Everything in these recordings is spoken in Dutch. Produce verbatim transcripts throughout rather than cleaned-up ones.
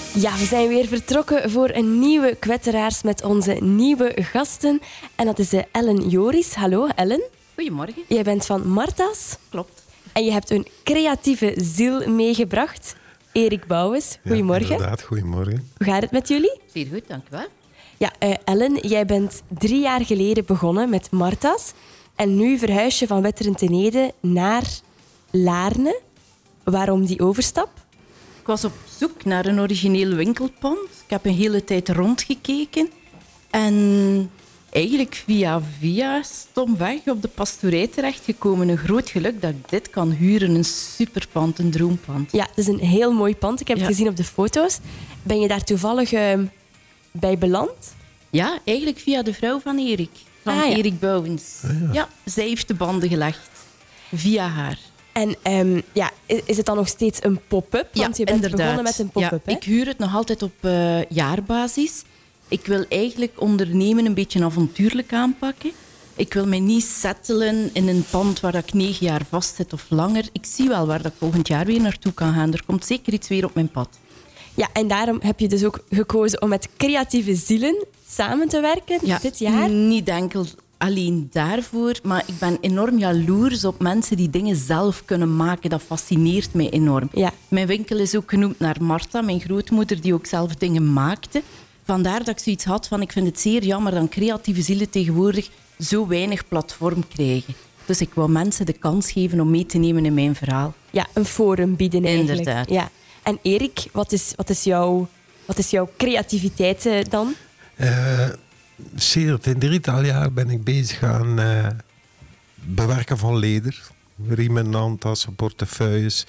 Ja, we zijn weer vertrokken voor een nieuwe Kwetteraars met onze nieuwe gasten. En dat is Ellen Joris. Hallo, Ellen. Goedemorgen. Jij bent van Martha's. Klopt. En je hebt een creatieve ziel meegebracht. Erik Bouwens, goedemorgen. Ja, inderdaad, goedemorgen. Hoe gaat het met jullie? Zeer goed, dank u wel. Ja, uh, Ellen, jij bent drie jaar geleden begonnen met Martha's. En nu verhuis je van Wetteren ten Ede naar Laarne. Waarom die overstap? Ik was op zoek naar een origineel winkelpand. Ik heb een hele tijd rondgekeken. En eigenlijk via via stomweg op de pastoorij terechtgekomen. Een groot geluk dat ik dit kan huren. Een superpand, een droompand. Ja, het is een heel mooi pand. Ik heb ja. het gezien op de foto's. Ben je daar toevallig uh, bij beland? Ja, eigenlijk via de vrouw van Erik. Van ah, ja. Erik Bouwens. Ah, ja. ja, zij heeft de banden gelegd. Via haar. En um, ja, is het dan nog steeds een pop-up? Want ja, je bent inderdaad. begonnen met een pop-up. Ja, hè? ik huur het nog altijd op uh, jaarbasis. Ik wil eigenlijk ondernemen een beetje avontuurlijk aanpakken. Ik wil mij niet settelen in een pand waar ik negen jaar vastzit of langer. Ik zie wel waar dat ik volgend jaar weer naartoe kan gaan. Er komt zeker iets weer op mijn pad. Ja, en daarom heb je dus ook gekozen om met creatieve zielen samen te werken ja, dit jaar. Niet enkel alleen daarvoor, maar ik ben enorm jaloers op mensen die dingen zelf kunnen maken. Dat fascineert mij enorm. Ja. Mijn winkel is ook genoemd naar Martha, mijn grootmoeder, die ook zelf dingen maakte. Vandaar dat ik zoiets had van, ik vind het zeer jammer dat creatieve zielen tegenwoordig zo weinig platform krijgen. Dus ik wou mensen de kans geven om mee te nemen in mijn verhaal. Ja, een forum bieden eigenlijk. Inderdaad. Ja. En Erik, wat is, wat is, jouw, wat is jouw creativiteit uh, dan? Uh, Sedert een drietal jaar ben ik bezig aan uh, bewerken van leder. Riemen, handtassen, portefeuilles.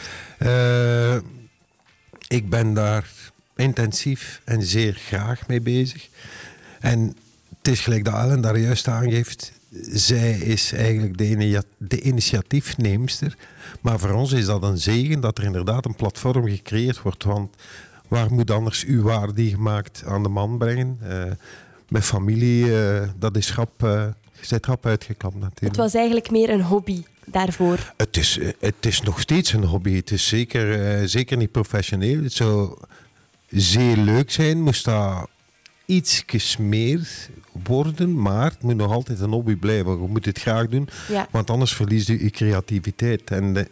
Uh, ik ben daar intensief en zeer graag mee bezig. En het is gelijk dat Ellen daar juist aangeeft. Zij is eigenlijk de, de initiatiefneemster. Maar voor ons is dat een zegen dat er inderdaad een platform gecreëerd wordt. Want waar moet anders uw waarde gemaakt aan de man brengen? Uh, met familie, uh, dat is rap, uh, je bent rap uitgeklapt natuurlijk. Het was eigenlijk meer een hobby daarvoor. Het is, uh, het is nog steeds een hobby. Het is zeker, uh, zeker niet professioneel. Het zou zeer leuk zijn, moest dat iets meer worden, maar het moet nog altijd een hobby blijven. Je moet het graag doen, ja. want anders verlies je je creativiteit. En de,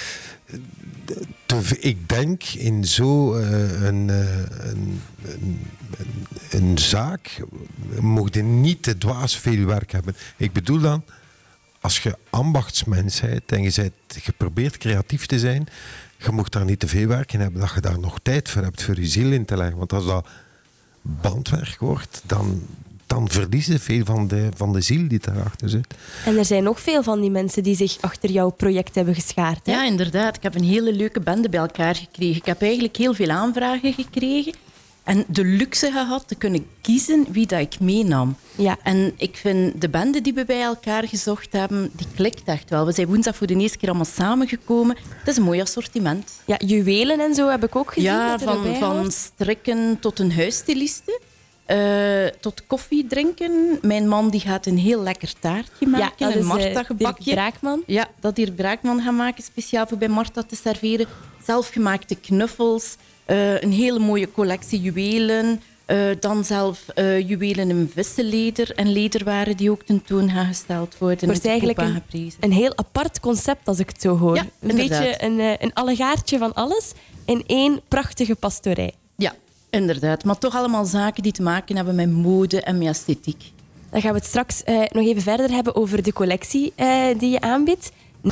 de, de, ik denk in zo'n uh, een, uh, een, een, een, een zaak mocht je niet te dwaas veel werk hebben. Ik bedoel dan, als je ambachtsmens bent en je, bent, je probeert creatief te zijn, je moet daar niet te veel werk in hebben, dat je daar nog tijd voor hebt voor je ziel in te leggen. Want als dat bandwerk wordt, dan, dan verliezen ze veel van de, van de ziel die daarachter zit. En er zijn nog veel van die mensen die zich achter jouw project hebben geschaard. Hè? Ja, inderdaad. Ik heb een hele leuke bende bij elkaar gekregen. Ik heb eigenlijk heel veel aanvragen gekregen. En de luxe gehad te kunnen kiezen wie dat ik meenam. Ja. En ik vind de bende die we bij elkaar gezocht hebben, die klikt echt wel. We zijn woensdag voor de eerste keer allemaal samengekomen. Het is een mooi assortiment. Ja, juwelen en zo heb ik ook gezien. Ja, dat er van, erbij van hoort. strikken tot een huisstyliste. Uh, tot koffie drinken. Mijn man die gaat een heel lekker taartje maken. Ja, dat een is Martha-gebakje. Dirk Braakman. Ja, dat Dirk Braakman gaat maken, speciaal voor bij Martha te serveren. Zelfgemaakte knuffels. Uh, een hele mooie collectie juwelen. Uh, dan zelf uh, juwelen in vissenleder en lederwaren die ook tentoon gaan gesteld worden. Het wordt eigenlijk een, een heel apart concept als ik het zo hoor. Ja, een inderdaad. beetje een, een allegaartje van alles in één prachtige pastoorij. Ja, inderdaad. Maar toch allemaal zaken die te maken hebben met mode en met esthetiek. Dan gaan we het straks uh, nog even verder hebben over de collectie uh, die je aanbiedt.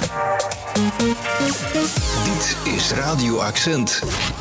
Dit is Radio Accent.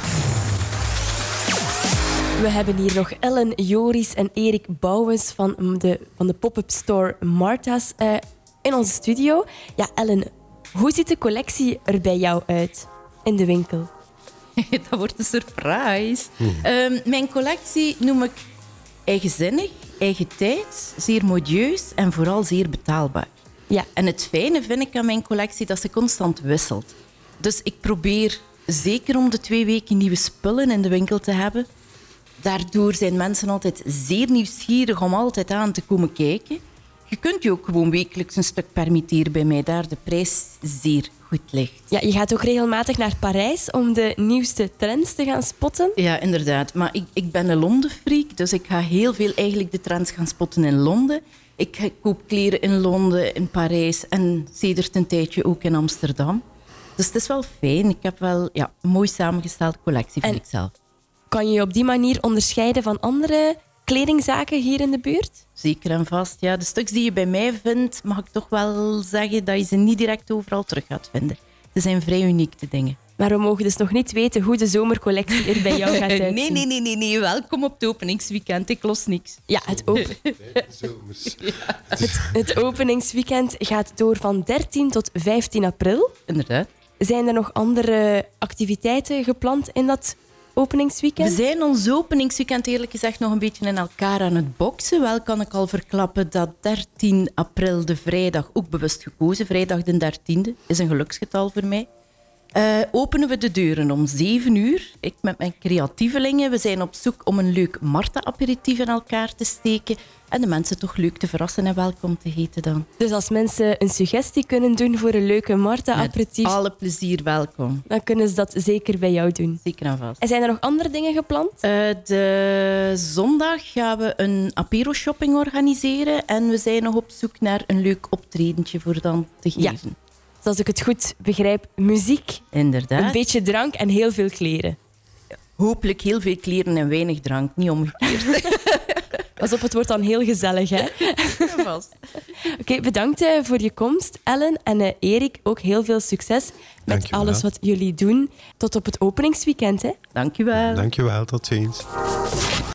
We hebben hier nog Ellen Joris en Erik Bouwens van de, van de pop-up store Martha's uh, in onze studio. Ja, Ellen, hoe ziet de collectie er bij jou uit in de winkel? Dat wordt een surprise. Mm. Um, mijn collectie noem ik eigenzinnig, eigen tijd, zeer modieus en vooral zeer betaalbaar. Ja. En het fijne vind ik aan mijn collectie dat ze constant wisselt. Dus ik probeer zeker om de twee weken nieuwe spullen in de winkel te hebben. Daardoor zijn mensen altijd zeer nieuwsgierig om altijd aan te komen kijken. Je kunt je ook gewoon wekelijks een stuk permitteren bij mij, daar de prijs zeer goed ligt. Ja, je gaat ook regelmatig naar Parijs om de nieuwste trends te gaan spotten. Ja, inderdaad. Maar ik, ik ben een Londen-freak, dus ik ga heel veel eigenlijk de trends gaan spotten in Londen. Ik ga- koop kleren in Londen, in Parijs en sedert een tijdje ook in Amsterdam. Dus het is wel fijn. Ik heb wel ja, een mooi samengestelde collectie, vind En- ik zelf. Kan je je op die manier onderscheiden van andere kledingzaken hier in de buurt? Zeker en vast. Ja. De stuks die je bij mij vindt, mag ik toch wel zeggen dat je ze niet direct overal terug gaat vinden. Ze zijn vrij uniek, de dingen. Maar we mogen dus nog niet weten hoe de zomercollectie er bij jou gaat uitzien. Nee, nee, nee, nee, nee. Welkom op het openingsweekend. Ik los niks. Ja, het, op- het, het openingsweekend gaat door van dertien tot vijftien april. Inderdaad. Zijn er nog andere activiteiten gepland in dat We openingsweekend? zijn ons openingsweekend eerlijk gezegd nog een beetje in elkaar aan het boksen. Wel kan ik al verklappen dat dertien april, de vrijdag, ook bewust gekozen, vrijdag de dertiende, is een geluksgetal voor mij. Eh, openen we de deuren om zeven uur. Ik met mijn creatievelingen. We zijn op zoek om een leuk Marta-aperitief in elkaar te steken. En de mensen toch leuk te verrassen en welkom te heten dan. Dus als mensen een suggestie kunnen doen voor een leuke Met Marta-aperitief, alle plezier welkom. dan kunnen ze dat zeker bij jou doen. Zeker en vast. En zijn er nog andere dingen gepland? Eh, de zondag gaan we een apero-shopping organiseren. En we zijn nog op zoek naar een leuk optredentje voor dan te Ja. geven. Dus als ik het goed begrijp, muziek, Inderdaad. een beetje drank en heel veel kleren. Hopelijk heel veel kleren en weinig drank, niet omgekeerd. Pas op, het wordt dan heel gezellig, hè? Oké, bedankt eh, voor je komst, Ellen. En eh, Erik, ook heel veel succes met Dankjewel. alles wat jullie doen. Tot op het openingsweekend, hè? Dank u wel. Dankjewel, tot ziens.